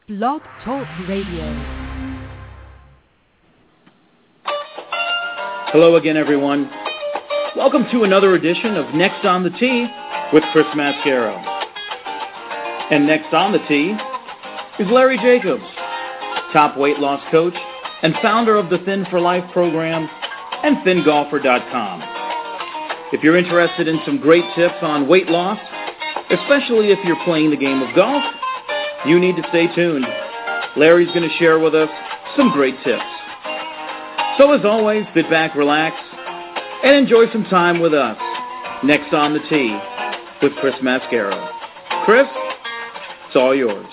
Blog Talk Radio. Hello again, everyone. Welcome to another edition of Next on the Tee with Chris Mascaro. And next on the tee is Larry Jacobs, top weight loss coach and founder of the Thin for Life program and ThinGolfer.com. If you're interested in some great tips on weight loss, especially if you're playing the game of golf, you need to stay tuned. Larry's going to share with us some great tips. So as always, sit back, relax, and enjoy some time with us. Next on the tee with Chris Mascaro. Chris, it's all yours.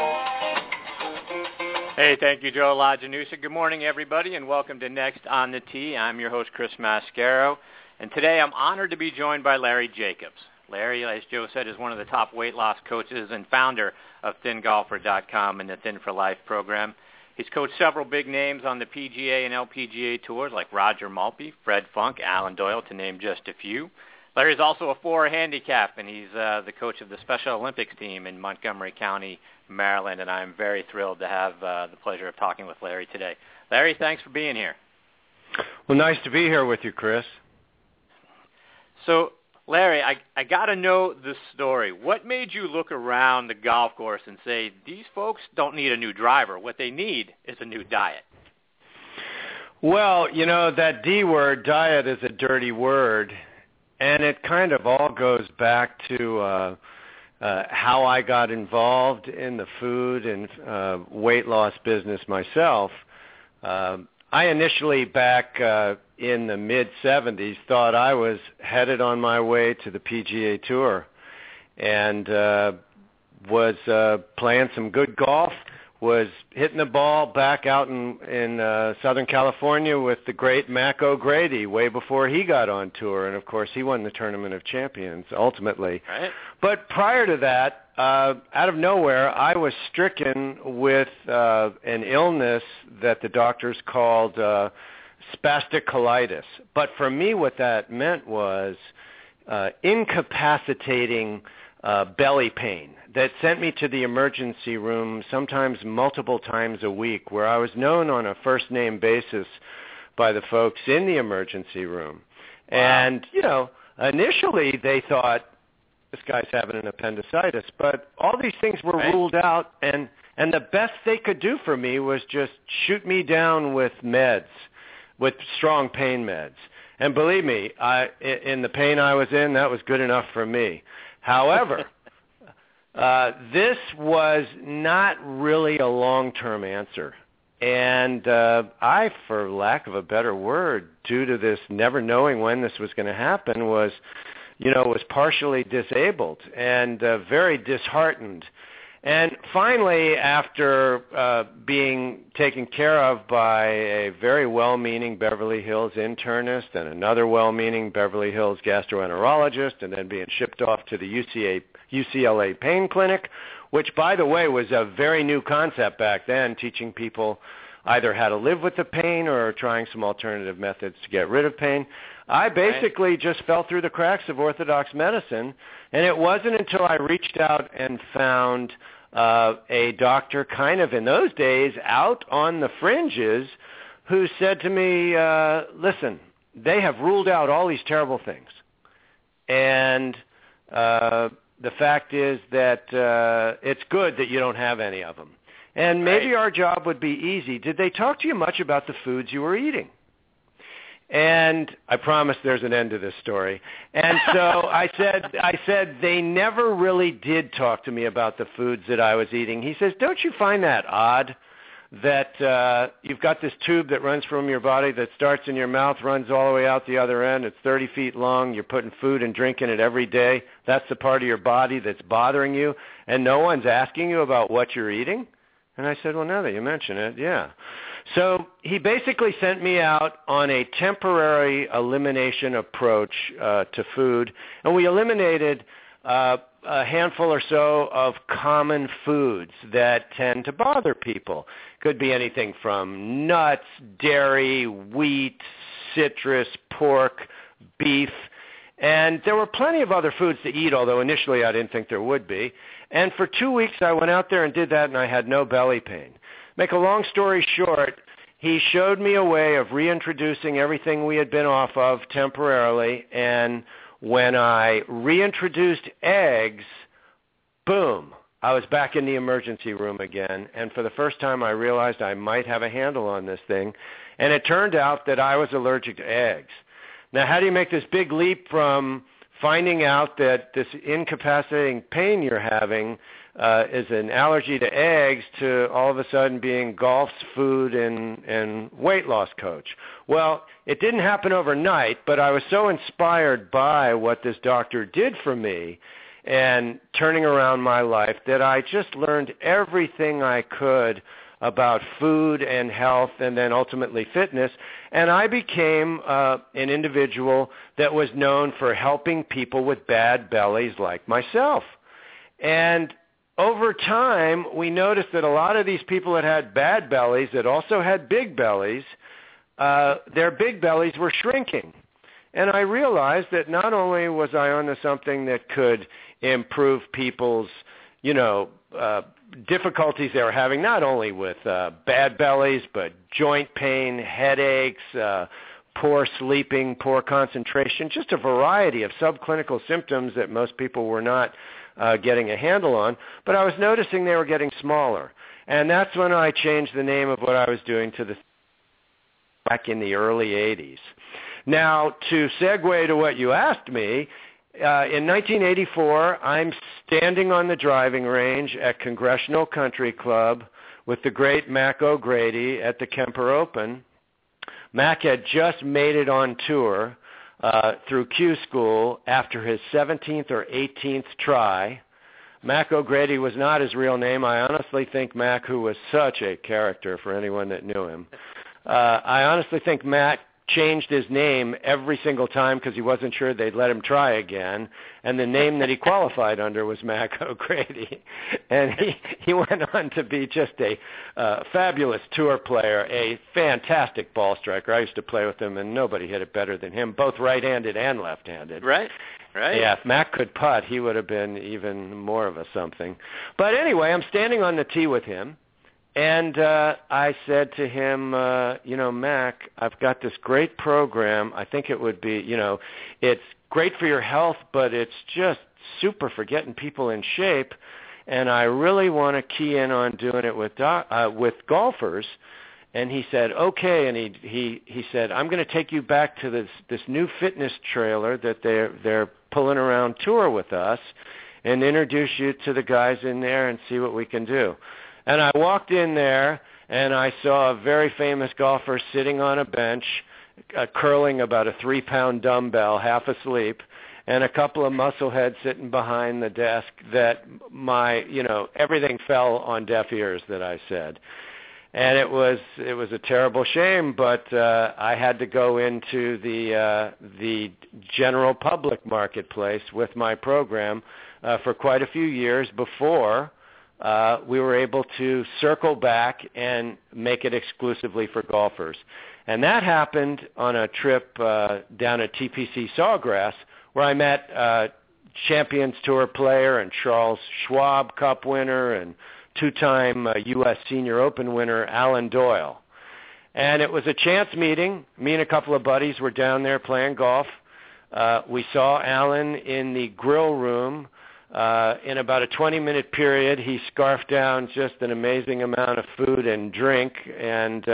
Hey, thank you, Joe Lajanusa. Good morning, everybody, and welcome to Next on the Tee. I'm your host, Chris Mascaro, and today I'm honored to be joined by Larry Jacobs. Larry, as Joe said, is one of the top weight loss coaches and founder of ThinGolfer.com and the Thin for Life program. He's coached several big names on the PGA and LPGA tours like Roger Maltbie, Fred Funk, Alan Doyle, to name just a few. Larry's also a 4 handicap, and he's the coach of the Special Olympics team in Montgomery County, Maryland, and I'm very thrilled to have the pleasure of talking with Larry today. Larry, thanks for being here. Well, nice to be here with you, Chris. So, Larry, I got to know the story. What made you look around the golf course and say, these folks don't need a new driver. What they need is a new diet? Well, you know, that D word, diet, is a dirty word, and it kind of all goes back to how I got involved in the food and weight loss business myself. I initially, back in the mid-'70s, thought I was headed on my way to the PGA Tour and was playing some good golf, was hitting the ball back out in Southern California with the great Mac O'Grady way before he got on tour. And, of course, he won the Tournament of Champions ultimately. Right. But prior to that, out of nowhere, I was stricken with an illness that the doctors called spastic colitis. But for me, what that meant was incapacitating belly pain that sent me to the emergency room sometimes multiple times a week, where I was known on a first-name basis by the folks in the emergency room. Wow. And, you know, initially they thought, this guy's having an appendicitis, but all these things were ruled out, and the best they could do for me was just shoot me down with meds, with strong pain meds. And believe me, in the pain I was in, that was good enough for me. However, this was not really a long-term answer. And I, for lack of a better word, due to this never knowing when this was going to happen, was partially disabled and very disheartened. And finally, after being taken care of by a very well-meaning Beverly Hills internist and another well-meaning Beverly Hills gastroenterologist, and then being shipped off to the UCLA pain clinic, which, by the way, was a very new concept back then, teaching people either how to live with the pain or trying some alternative methods to get rid of pain. I basically just fell through the cracks of orthodox medicine, and it wasn't until I reached out and found a doctor kind of in those days out on the fringes who said to me, listen, they have ruled out all these terrible things, and the fact is that it's good that you don't have any of them. And maybe our job would be easy. Did they talk to you much about the foods you were eating? And I promise there's an end to this story. And so I said they never really did talk to me about the foods that I was eating. He says, don't you find that odd that you've got this tube that runs from your body that starts in your mouth, runs all the way out the other end. It's 30 feet long. You're putting food and drink in it every day. That's the part of your body that's bothering you, and no one's asking you about what you're eating? And I said, well, now that you mention it, yeah. So he basically sent me out on a temporary elimination approach to food, and we eliminated a handful or so of common foods that tend to bother people. Could be anything from nuts, dairy, wheat, citrus, pork, beef, and there were plenty of other foods to eat, although initially I didn't think there would be. And for 2 weeks, I went out there and did that, and I had no belly pain. Make a long story short, he showed me a way of reintroducing everything we had been off of temporarily, and when I reintroduced eggs, boom, I was back in the emergency room again, and for the first time I realized I might have a handle on this thing, and it turned out that I was allergic to eggs. Now, how do you make this big leap from finding out that this incapacitating pain you're having is an allergy to eggs to all of a sudden being golf's food and weight loss coach? Well, it didn't happen overnight, but I was so inspired by what this doctor did for me and turning around my life that I just learned everything I could about food and health and then ultimately fitness, and I became an individual that was known for helping people with bad bellies like myself. And over time, we noticed that a lot of these people that had bad bellies that also had big bellies, their big bellies were shrinking. And I realized that not only was I onto something that could improve people's, difficulties they were having, not only with bad bellies, but joint pain, headaches, poor sleeping, poor concentration, just a variety of subclinical symptoms that most people were not getting a handle on. But I was noticing they were getting smaller. And that's when I changed the name of what I was doing to the back in the early 80s. Now, to segue to what you asked me, in 1984, I'm standing on the driving range at Congressional Country Club with the great Mac O'Grady at the Kemper Open. Mac had just made it on tour through Q School after his 17th or 18th try. Mac O'Grady was not his real name. I honestly think Mac, who was such a character for anyone that knew him, I honestly think Mac changed his name every single time because he wasn't sure they'd let him try again, and the name that he qualified under was Mac O'Grady. And he went on to be just a fabulous tour player, a fantastic ball striker. I used to play with him, and nobody hit it better than him, both right-handed and left-handed. Right. Yeah, if Mac could putt, he would have been even more of a something. But anyway, I'm standing on the tee with him, and I said to him, Mac, I've got this great program. I think it would be, it's great for your health, but it's just super for getting people in shape. And I really want to key in on doing it with golfers. And he said, okay. And he said, I'm going to take you back to this new fitness trailer that they're pulling around tour with us and introduce you to the guys in there and see what we can do. And I walked in there, and I saw a very famous golfer sitting on a bench, curling about a 3-pound dumbbell, half asleep, and a couple of muscleheads sitting behind the desk that everything fell on deaf ears that I said. And it was a terrible shame, but I had to go into the general public marketplace with my program for quite a few years before we were able to circle back and make it exclusively for golfers. And that happened on a trip down at TPC Sawgrass, where I met Champions Tour player and Charles Schwab Cup winner and two-time U.S. Senior Open winner Alan Doyle. And it was a chance meeting. Me and a couple of buddies were down there playing golf. We saw Alan in the grill room. In about a 20-minute period, he scarfed down just an amazing amount of food and drink, and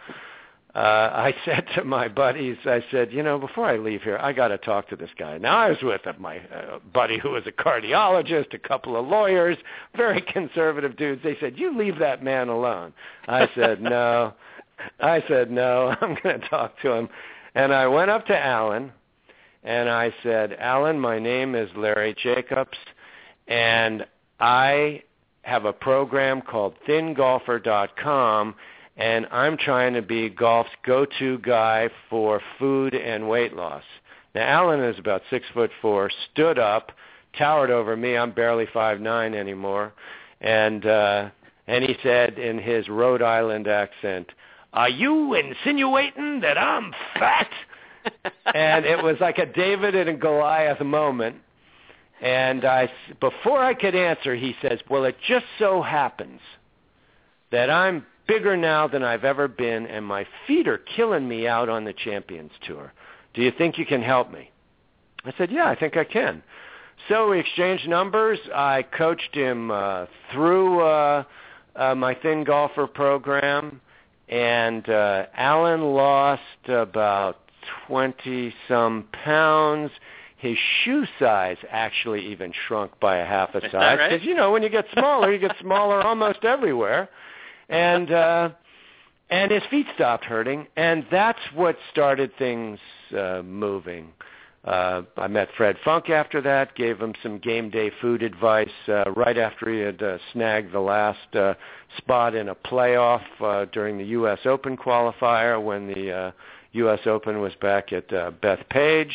I said to my buddies, I said, before I leave here, I got to talk to this guy. Now, I was with my buddy who was a cardiologist, a couple of lawyers, very conservative dudes. They said, you leave that man alone. I said, no. I'm going to talk to him. And I went up to Alan, and I said, Alan, my name is Larry Jacobs, and I have a program called ThinGolfer.com, and I'm trying to be golf's go-to guy for food and weight loss. Now, Alan is about 6'4", stood up, towered over me. I'm barely 5'9" anymore. And he said in his Rhode Island accent, are you insinuating that I'm fat? And it was like a David and a Goliath moment. And before I could answer, he says, well, it just so happens that I'm bigger now than I've ever been, and my feet are killing me out on the Champions Tour. Do you think you can help me? I said, yeah, I think I can. So we exchanged numbers. I coached him through my Thin Golfer program, and Alan lost about 20-some pounds. His shoe size actually even shrunk by a half a size. Because, you know, when you get smaller, you get smaller almost everywhere. And his feet stopped hurting, and that's what started things moving. I met Fred Funk after that, gave him some game day food advice right after he had snagged the last spot in a playoff during the U.S. Open qualifier when the U.S. Open was back at Bethpage.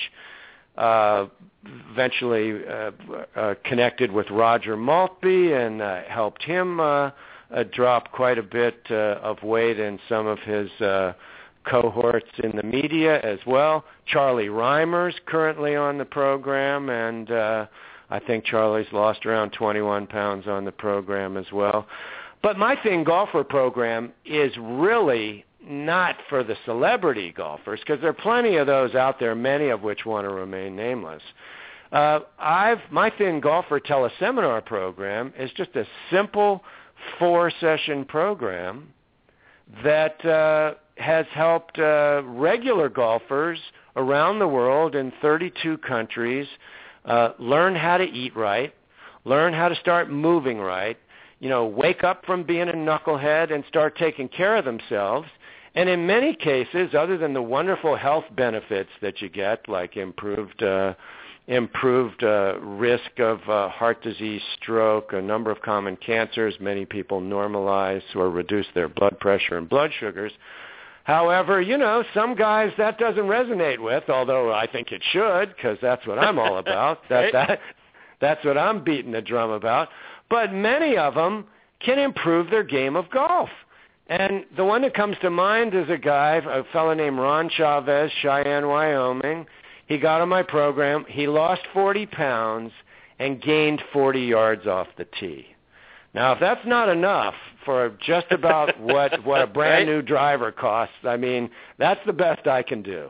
Eventually connected with Roger Maltby and helped him drop quite a bit of weight in some of his cohorts in the media as well. Charlie Reimer's currently on the program, and I think Charlie's lost around 21 pounds on the program as well. But my Thin Golfer program is really not for the celebrity golfers, because there are plenty of those out there, many of which want to remain nameless. My Thin Golfer teleseminar program is just a simple 4-session program that has helped regular golfers around the world in 32 countries learn how to eat right, learn how to start moving right, you know, wake up from being a knucklehead and start taking care of themselves. And in many cases, other than the wonderful health benefits that you get, like improved risk of heart disease, stroke, a number of common cancers, many people normalize or reduce their blood pressure and blood sugars. However, you know, some guys that doesn't resonate with, although I think it should, because that's what I'm all about. That's what I'm beating the drum about. But many of them can improve their game of golf. And the one that comes to mind is a fellow named Ron Chavez, Cheyenne, Wyoming. He got on my program. He lost 40 pounds and gained 40 yards off the tee. Now, if that's not enough for just about what a brand new driver costs, I mean, that's the best I can do.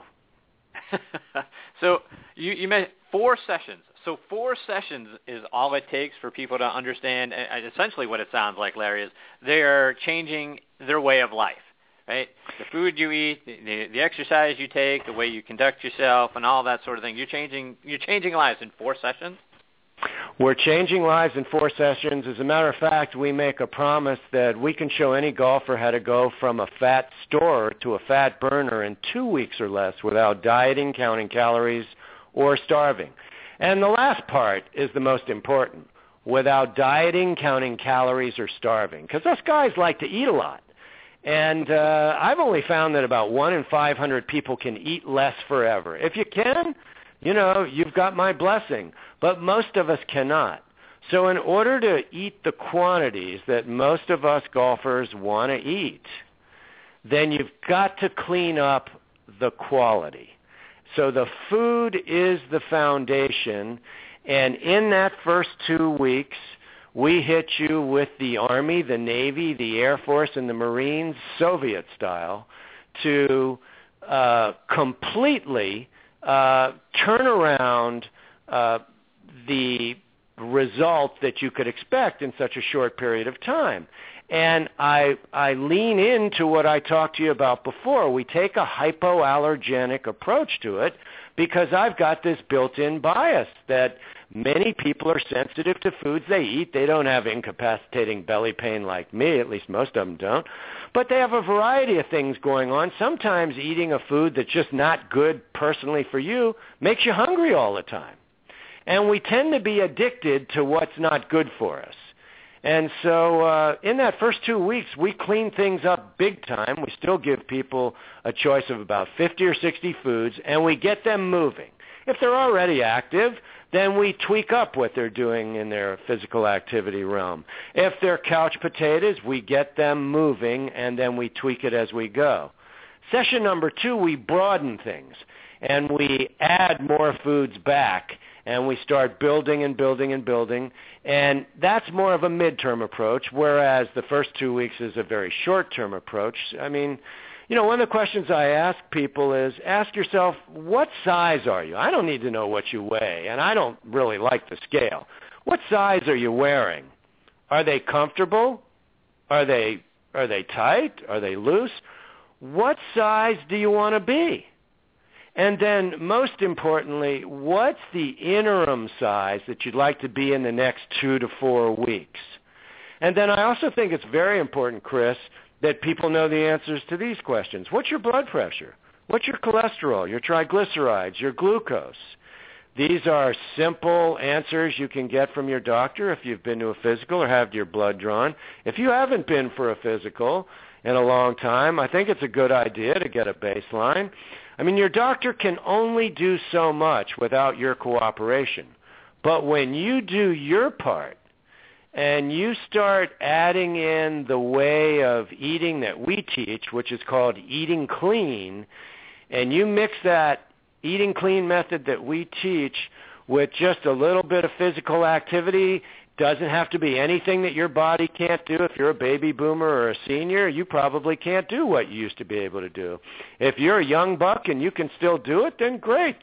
So you meant 4 sessions. So 4 sessions is all it takes for people to understand. Essentially what it sounds like, Larry, is they're changing their way of life, right? The food you eat, the exercise you take, the way you conduct yourself, and all that sort of thing. You're changing lives in 4 sessions? We're changing lives in 4 sessions. As a matter of fact, we make a promise that we can show any golfer how to go from a fat storer to a fat burner in 2 weeks or less without dieting, counting calories, or starving. And the last part is the most important, without dieting, counting calories, or starving, because us guys like to eat a lot. And I've only found that about 1 in 500 people can eat less forever. If you can, you know, you've got my blessing. But most of us cannot. So in order to eat the quantities that most of us golfers want to eat, then you've got to clean up the quality. So the food is the foundation, and in that first 2 weeks, we hit you with the Army, the Navy, the Air Force, and the Marines, Soviet style, to completely turn around the result that you could expect in such a short period of time. And I lean into what I talked to you about before. We take a hypoallergenic approach to it because I've got this built-in bias that many people are sensitive to foods they eat. They don't have incapacitating belly pain like me, at least most of them don't. But they have a variety of things going on. Sometimes eating a food that's just not good personally for you makes you hungry all the time. And we tend to be addicted to what's not good for us. And so in that first 2 weeks, we clean things up big time. We still give people a choice of about 50 or 60 foods, and we get them moving. If they're already active, then we tweak up what they're doing in their physical activity realm. If they're couch potatoes, we get them moving, and then we tweak it as we go. Session number 2, we broaden things, and we add more foods back and we start building and building and building, and that's more of a midterm approach, whereas the first 2 weeks is a very short-term approach. I mean, you know, one of the questions I ask people is, ask yourself, what size are you? I don't need to know what you weigh, and I don't really like the scale. What size are you wearing? Are they comfortable? Are they tight? Are they loose? What size do you want to be? And then, most importantly, what's the interim size that you'd like to be in the next 2 to 4 weeks? And then I also think it's very important, Chris, that people know the answers to these questions. What's your blood pressure? What's your cholesterol, your triglycerides, your glucose? These are simple answers you can get from your doctor if you've been to a physical or have your blood drawn. If you haven't been for a physical in a long time, I think it's a good idea to get a baseline. I mean, your doctor can only do so much without your cooperation. But when you do your part and you start adding in the way of eating that we teach, which is called eating clean, and you mix that eating clean method that we teach with just a little bit of physical activity, doesn't have to be anything that your body can't do. If you're a baby boomer or a senior, you probably can't do what you used to be able to do. If you're a young buck and you can still do it, then great.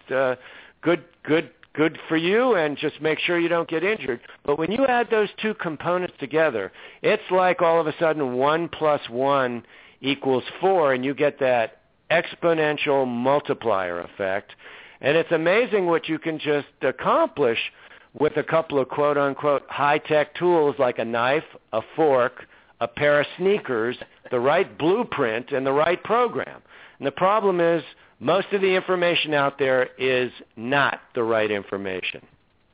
Good for you, and just make sure you don't get injured. But when you add those two components together, it's like all of a sudden 1 + 1 = 4, and you get that exponential multiplier effect. And it's amazing what you can just accomplish with a couple of quote-unquote high-tech tools like a knife, a fork, a pair of sneakers, the right blueprint, and the right program. And the problem is most of the information out there is not the right information.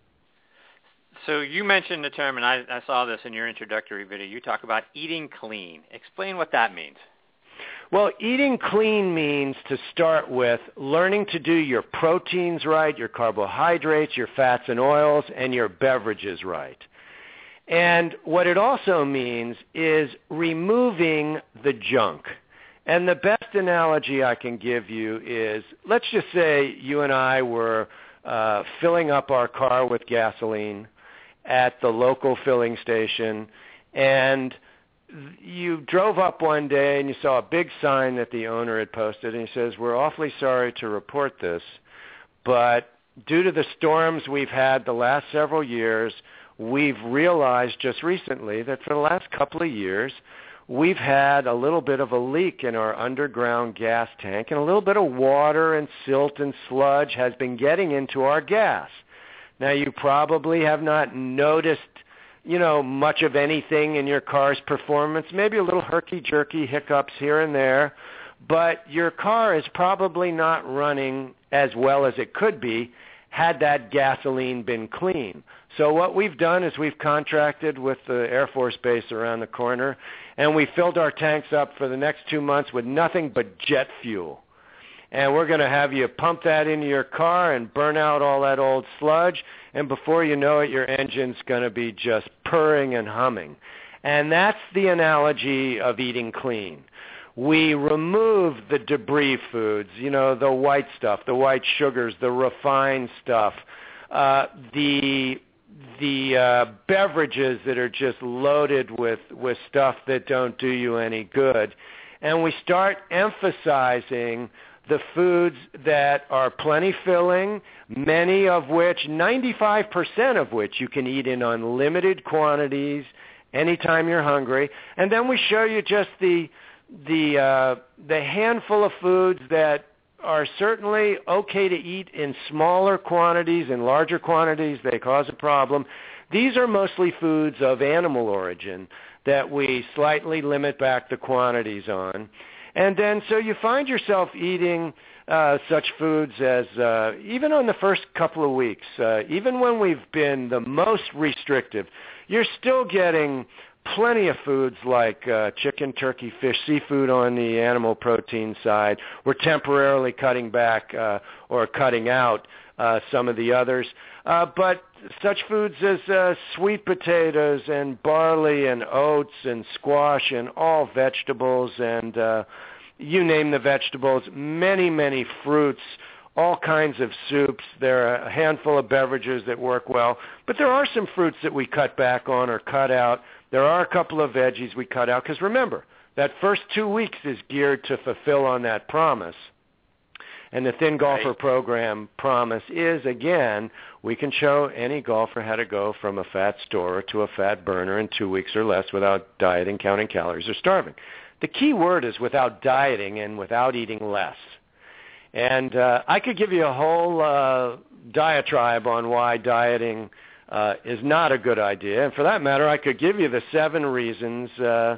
So you mentioned the term, and I saw this in your introductory video. You talk about eating clean. Explain what that means. Well, eating clean means, to start with, learning to do your proteins right, your carbohydrates, your fats and oils, and your beverages right. And what it also means is removing the junk. And the best analogy I can give you is, let's just say you and I were filling up our car with gasoline at the local filling station, and you drove up one day and you saw a big sign that the owner had posted, and he says, "We're awfully sorry to report this, but due to the storms we've had the last several years, we've realized just recently that for the last couple of years, we've had a little bit of a leak in our underground gas tank, and a little bit of water and silt and sludge has been getting into our gas. Now, you probably have not noticed much of anything in your car's performance, maybe a little herky-jerky hiccups here and there, but your car is probably not running as well as it could be had that gasoline been clean. So what we've done is we've contracted with the Air Force Base around the corner, and we filled our tanks up for the next 2 months with nothing but jet fuel. And we're going to have you pump that into your car and burn out all that old sludge, and before you know it, your engine's going to be just purring and humming. And that's the analogy of eating clean. We remove the debris foods, the white stuff, the white sugars, the refined stuff, the beverages that are just loaded with stuff that don't do you any good. And we start emphasizing the foods that are plenty filling, many of which, 95% of which, you can eat in unlimited quantities anytime you're hungry. And then we show you just the handful of foods that are certainly okay to eat in smaller quantities. In larger quantities, they cause a problem. These are mostly foods of animal origin that we slightly limit back the quantities on. And then so you find yourself eating such foods as, even on the first couple of weeks, even when we've been the most restrictive, you're still getting plenty of foods like chicken, turkey, fish, seafood on the animal protein side. We're temporarily cutting back or cutting out some of the others. But such foods as sweet potatoes and barley and oats and squash and all vegetables and you name the vegetables, many, many fruits, all kinds of soups. There are a handful of beverages that work well. But there are some fruits that we cut back on or cut out. There are a couple of veggies we cut out. Because remember, that first 2 weeks is geared to fulfill on that promise. And the Thin Golfer program promise is, again, we can show any golfer how to go from a fat storer to a fat burner in 2 weeks or less without dieting, counting calories, or starving. The key word is without dieting and without eating less. And I could give you a whole diatribe on why dieting is not a good idea. And for that matter, I could give you the 7 reasons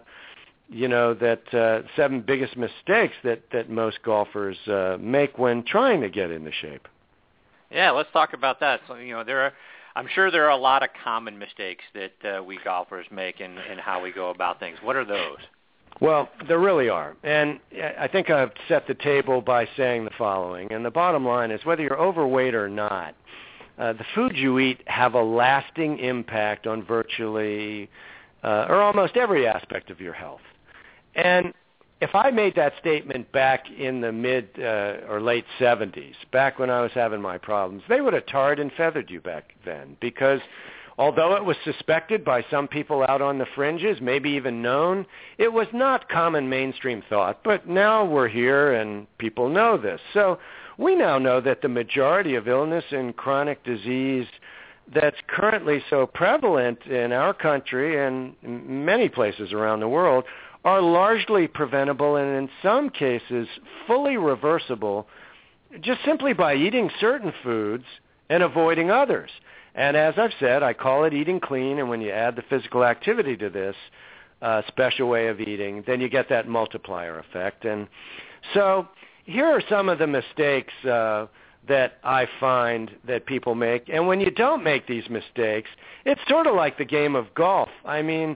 that 7 biggest mistakes that most golfers make when trying to get into shape. Yeah, let's talk about that. So, I'm sure there are a lot of common mistakes that we golfers make in how we go about things. What are those? Well, there really are. And I think I've set the table by saying the following. And the bottom line is whether you're overweight or not, the foods you eat have a lasting impact on virtually or almost every aspect of your health. And if I made that statement back in the mid or late 70s, back when I was having my problems, they would have tarred and feathered you back then, because although it was suspected by some people out on the fringes, maybe even known, it was not common mainstream thought. But now we're here and people know this. So we now know that the majority of illness and chronic disease that's currently so prevalent in our country and many places around the world are largely preventable and in some cases fully reversible just simply by eating certain foods and avoiding others. And as I've said, I call it eating clean, and when you add the physical activity to this special way of eating, then you get that multiplier effect. And so here are some of the mistakes that I find that people make. And when you don't make these mistakes, it's sort of like the game of golf. I mean,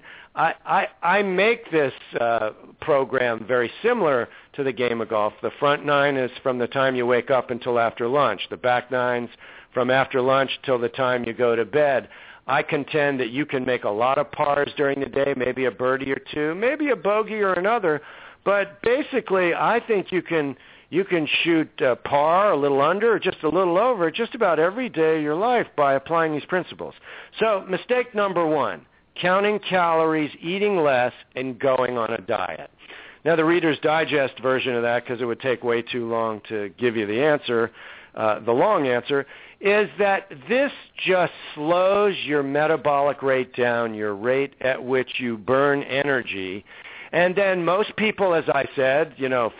I make this program very similar to the game of golf. The front 9 is from the time you wake up until after lunch. The back 9's from after lunch till the time you go to bed. I contend that you can make a lot of pars during the day, maybe a birdie or two, maybe a bogey or another. But basically, I think you can shoot par, a little under, or just a little over, just about every day of your life by applying these principles. So mistake number 1, counting calories, eating less, and going on a diet. Now, the Reader's Digest version of that, because it would take way too long to give you the answer, the long answer, is that this just slows your metabolic rate down, your rate at which you burn energy. And then most people, as I said,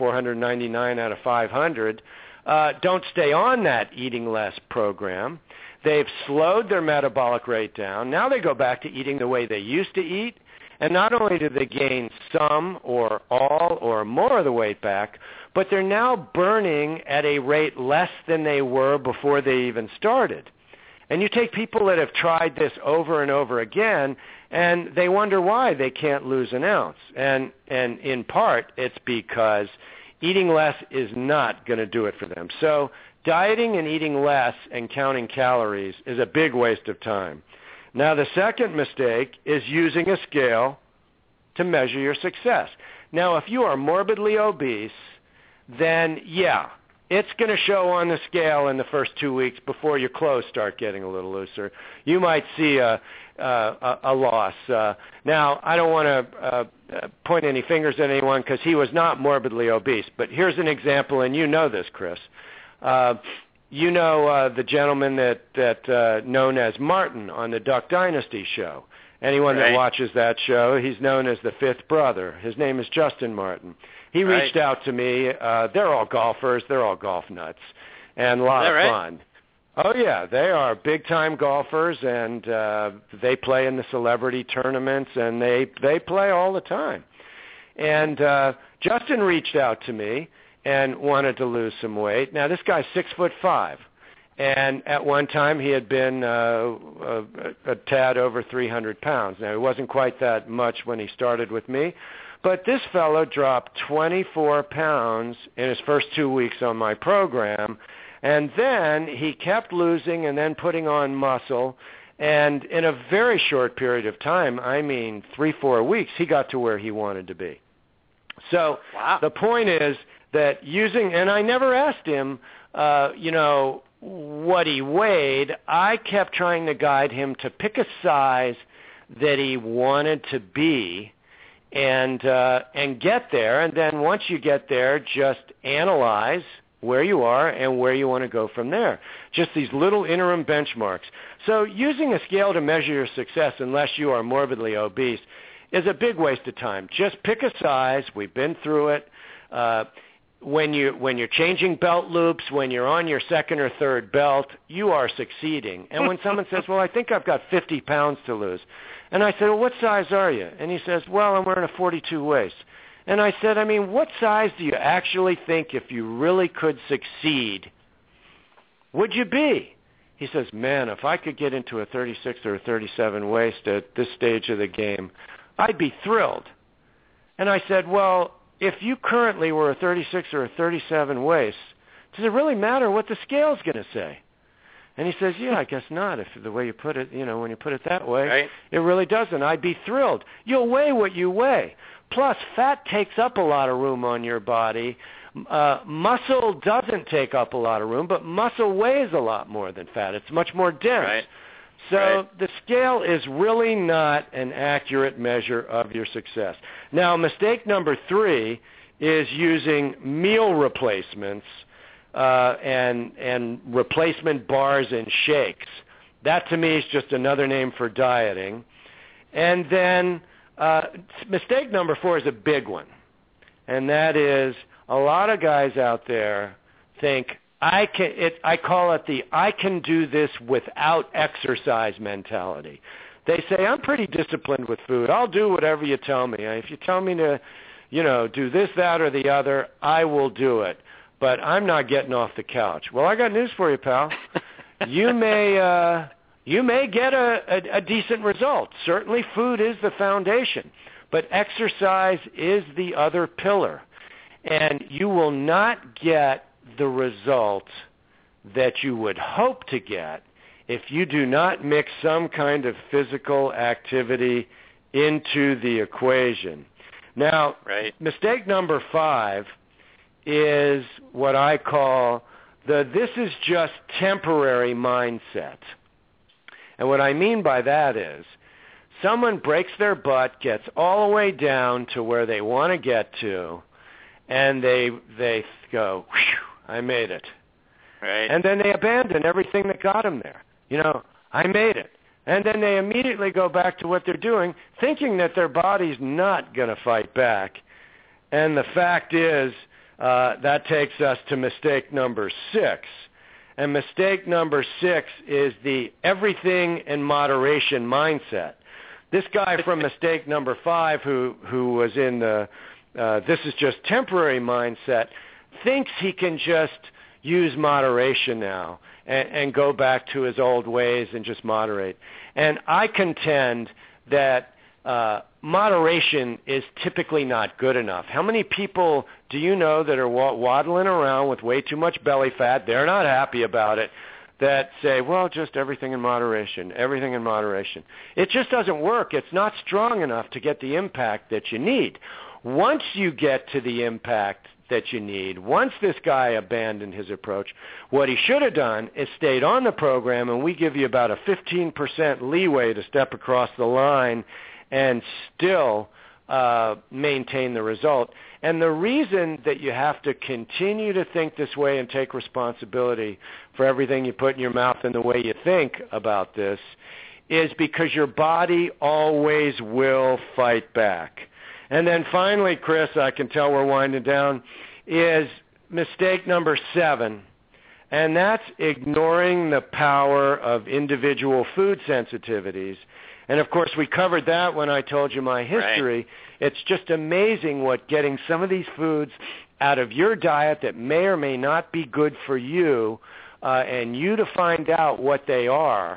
499 out of 500, don't stay on that eating less program. They've slowed their metabolic rate down. Now they go back to eating the way they used to eat. And not only do they gain some or all or more of the weight back, but they're now burning at a rate less than they were before they even started. And you take people that have tried this over and over again, and they wonder why they can't lose an ounce. And in part, it's because eating less is not going to do it for them. So dieting and eating less and counting calories is a big waste of time. Now, the second mistake is using a scale to measure your success. Now, if you are morbidly obese, then, yeah, it's going to show on the scale in the first 2 weeks before your clothes start getting a little looser. You might see a loss. Now, I don't want to point any fingers at anyone because he was not morbidly obese, but here's an example, and you know this, Chris. You know the gentleman that known as Martin on the Duck Dynasty show. Anyone that watches that show, he's known as the fifth brother. His name is Justin Martin. He reached out to me. They're all golfers. They're all golf nuts, and a lot of fun. Oh, yeah. They are big-time golfers, and they play in the celebrity tournaments, and they play all the time. And Justin reached out to me and wanted to lose some weight. Now, this guy's 6'5", and at one time he had been a tad over 300 pounds. Now, he wasn't quite that much when he started with me, but this fellow dropped 24 pounds in his first 2 weeks on my program, and then he kept losing and then putting on muscle, and in a very short period of time, I mean 3-4 weeks, he got to where he wanted to be. So the point is that using, and I never asked him, what he weighed, I kept trying to guide him to pick a size that he wanted to be and get there. And then once you get there, just analyze where you are and where you want to go from there. Just these little interim benchmarks. So using a scale to measure your success, unless you are morbidly obese, is a big waste of time. Just pick a size. We've been through it. When you're changing belt loops, when you're on your second or third belt, you are succeeding. And when someone says, well, I think I've got 50 pounds to lose, and I said, well, what size are you? And he says, well, I'm wearing a 42 waist. And I said, what size do you actually think, if you really could succeed, would you be? He says, man, if I could get into a 36 or a 37 waist at this stage of the game, I'd be thrilled. And I said, well, if you currently were a 36 or a 37 waist, does it really matter what the scale's going to say? And he says, yeah, I guess not. If the way you put it, when you put it that way, right. It really doesn't. I'd be thrilled. You'll weigh what you weigh. Plus, fat takes up a lot of room on your body. Muscle doesn't take up a lot of room, but muscle weighs a lot more than fat. It's much more dense. Right. So the scale is really not an accurate measure of your success. Now, mistake number 3 is using meal replacements and replacement bars and shakes. That, to me, is just another name for dieting. And then mistake number 4 is a big one, and that is a lot of guys out there think, I call it the I can do this without exercise mentality. They say, I'm pretty disciplined with food. I'll do whatever you tell me. If you tell me to, do this, that, or the other, I will do it. But I'm not getting off the couch. Well, I got news for you, pal. You may get a decent result. Certainly food is the foundation, but exercise is the other pillar. And you will not get the result that you would hope to get if you do not mix some kind of physical activity into the equation. Now, Mistake number 5 is what I call the this is just temporary mindset. And what I mean by that is someone breaks their butt, gets all the way down to where they want to get to, and they go, whew, I made it. Right. And then they abandon everything that got them there. I made it. And then they immediately go back to what they're doing, thinking that their body's not going to fight back. And the fact is, that takes us to mistake number 6. And mistake number 6 is the everything in moderation mindset. This guy from mistake number 5, who was in the this is just temporary mindset, thinks he can just use moderation now and go back to his old ways and just moderate. And I contend that moderation is typically not good enough. How many people do you know that are waddling around with way too much belly fat? They're not happy about it. That say, well, just everything in moderation, everything in moderation. It just doesn't work. It's not strong enough to get the impact that you need. Once you get to the impact that you need, once this guy abandoned his approach, what he should have done is stayed on the program, and we give you about a 15% leeway to step across the line and still maintain the result. And the reason that you have to continue to think this way and take responsibility for everything you put in your mouth and the way you think about this is because your body always will fight back. And then finally, Chris, I can tell we're winding down, is mistake number 7, and that's ignoring the power of individual food sensitivities. And, of course, we covered that when I told you my history. Right. It's just amazing what getting some of these foods out of your diet that may or may not be good for you and you to find out what they are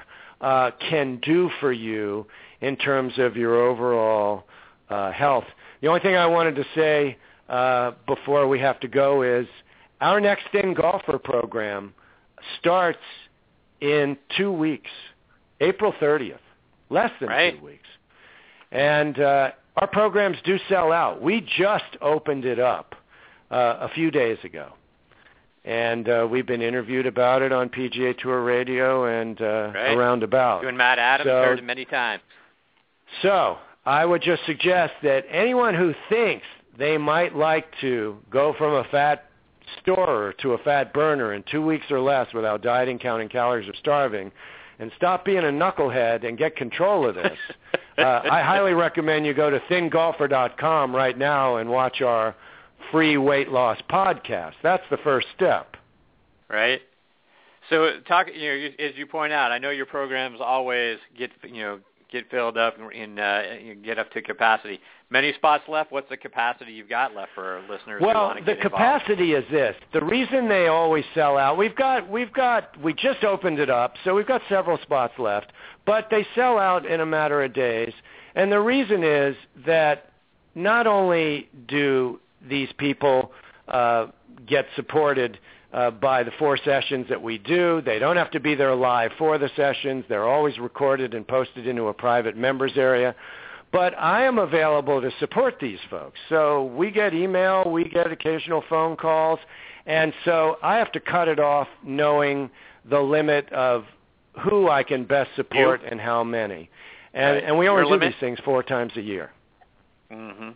can do for you in terms of your overall health. The only thing I wanted to say before we have to go is our Next In Golfer program starts in 2 weeks, April 30th. Less than 2 weeks. And our programs do sell out. We just opened it up a few days ago. and we've been interviewed about it on PGA Tour Radio and around about. You and Matt Adams heard it many times. So I would just suggest that anyone who thinks they might like to go from a fat storer to a fat burner in 2 weeks or less without dieting, counting calories, or starving, and stop being a knucklehead and get control of this, I highly recommend you go to thingolfer.com right now and watch our free weight loss podcast. That's the first step. Right. So talk, as you point out, I know your programs always get filled up and get up to capacity. Many spots left. What's the capacity you've got left for listeners who want to get involved? Well, the capacity is this. The reason they always sell out, we just opened it up, so we've got several spots left, but they sell out in a matter of days. And the reason is that not only do these people get supported by the 4 sessions that we do. They don't have to be there live for the sessions. They're always recorded and posted into a private members area. But I am available to support these folks. So we get email, we get occasional phone calls, and so I have to cut it off knowing the limit of who I can best support and how many. And we only do these things 4 times a year. Mm-hmm.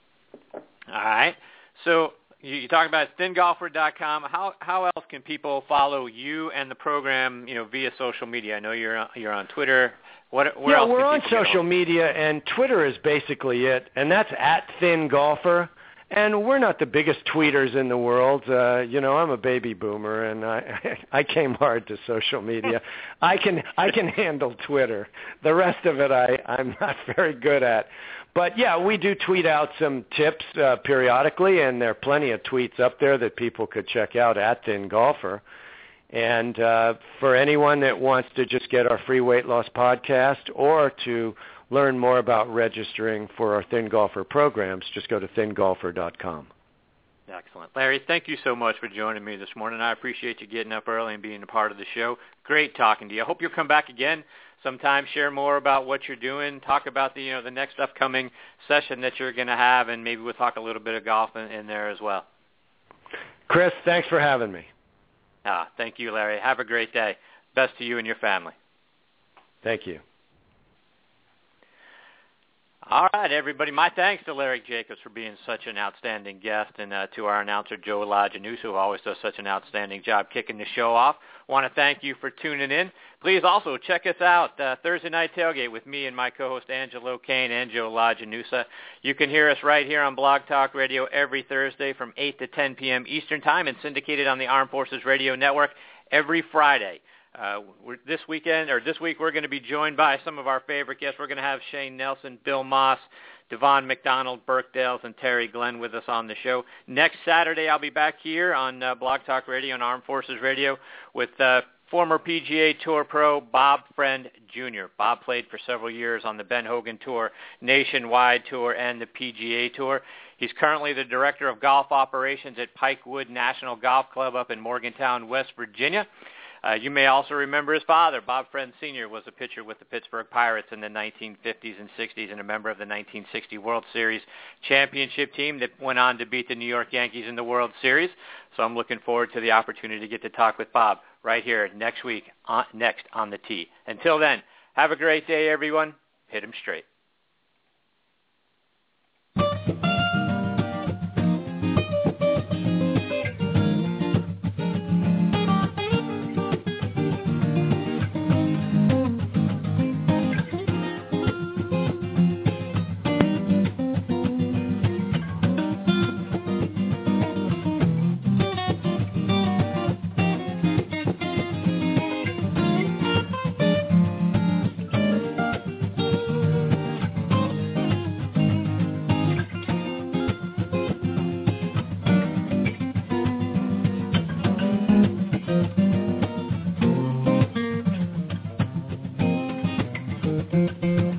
All right. So you talk about thingolfer.com. How else can people follow you and the program, via social media? I know you're on Twitter. Where else we're on social media, and Twitter is basically it, and that's @ThinGolfer. And we're not the biggest tweeters in the world. I'm a baby boomer, and I came hard to social media. I can handle Twitter. The rest of it I'm not very good at. But, yeah, we do tweet out some tips periodically, and there are plenty of tweets up there that people could check out @ThinGolfer. And for anyone that wants to just get our free weight loss podcast or to learn more about registering for our Thin Golfer programs, just go to thingolfer.com. Excellent. Larry, thank you so much for joining me this morning. I appreciate you getting up early and being a part of the show. Great talking to you. I hope you'll come back again sometime, share more about what you're doing, talk about the next upcoming session that you're going to have, and maybe we'll talk a little bit of golf in there as well. Chris, thanks for having me. Thank you, Larry. Have a great day. Best to you and your family. Thank you. All right, everybody. My thanks to Larry Jacobs for being such an outstanding guest, and to our announcer, Joe Lajanusa, who always does such an outstanding job kicking the show off. Want to thank you for tuning in. Please also check us out, Thursday Night Tailgate with me and my co-host Angelo Kane and Joe Lajanusa. You can hear us right here on Blog Talk Radio every Thursday from 8 to 10 p.m. Eastern Time and syndicated on the Armed Forces Radio Network every Friday. This week we're going to be joined by some of our favorite guests. We're going to have Shane Nelson, Bill Moss, Devon McDonald, Burke Dales, and Terry Glenn with us on the show. Next Saturday, I'll be back here on Blog Talk Radio and Armed Forces Radio with former PGA Tour pro Bob Friend Jr. Bob played for several years on the Ben Hogan Tour, Nationwide Tour, and the PGA Tour. He's currently the Director of Golf Operations at Pikewood National Golf Club up in Morgantown, West Virginia. You may also remember his father, Bob Friend Sr., was a pitcher with the Pittsburgh Pirates in the 1950s and 60s and a member of the 1960 World Series championship team that went on to beat the New York Yankees in the World Series. So I'm looking forward to the opportunity to get to talk with Bob right here next week, next on the tee. Until then, have a great day, everyone. Hit 'em straight. Thank you.